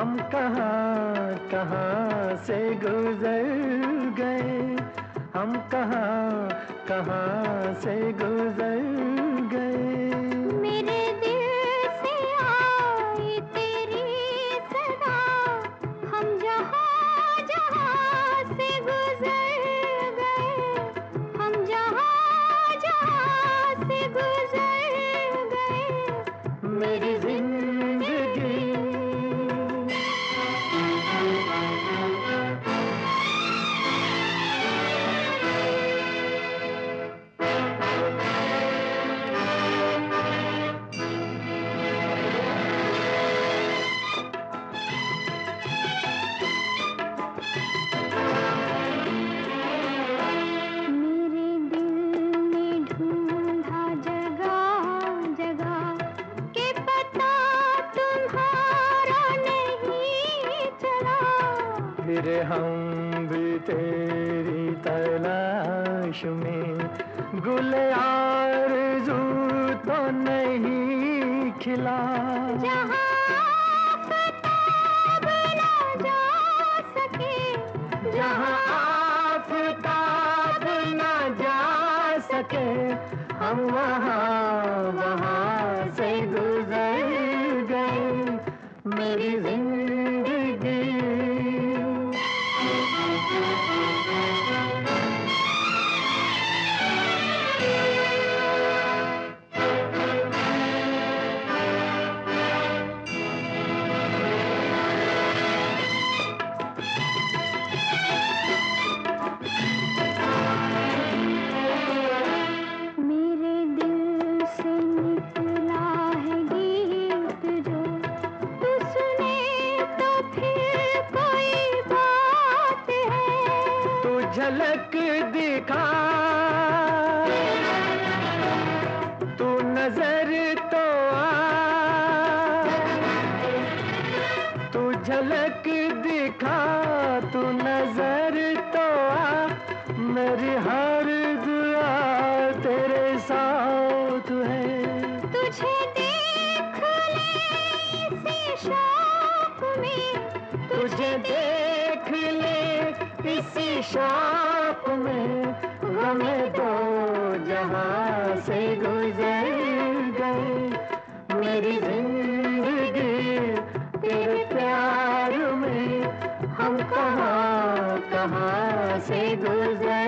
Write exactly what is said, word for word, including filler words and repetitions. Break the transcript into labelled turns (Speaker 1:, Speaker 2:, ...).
Speaker 1: हम कहाँ कहाँ से गुजर गए, हम कहाँ कहाँ से गुजर गए।
Speaker 2: मेरे दिल से आई तेरी सदा, हम जहाँ जहाँ से गुजर गए, हम जहाँ जहाँ से गुजर गए।
Speaker 1: मेरी जिंदगी फिर हम भी तेरी तलाश में, गुल आरज़ू तो नहीं खिला।
Speaker 2: जहाँ आफ़ताब न जा सके,
Speaker 1: जहाँ आफ़ताब न जा सके, हम वहाँ वहाँ से गुजर गए। मेरी जिंदगी झलक दिखा, तू नजर तो आ, तू झलक दिखा, तू नजर तो आ। मेरी हर दुआ तेरे साथ है।
Speaker 2: तुझे देख ले इसी शौक में,
Speaker 1: तुझे देख ले इसी शौक में, हमें तो जहां से गुजर गए। मेरी जिंदगी तेरे प्यार में, हम कहाँ कहाँ से गुजर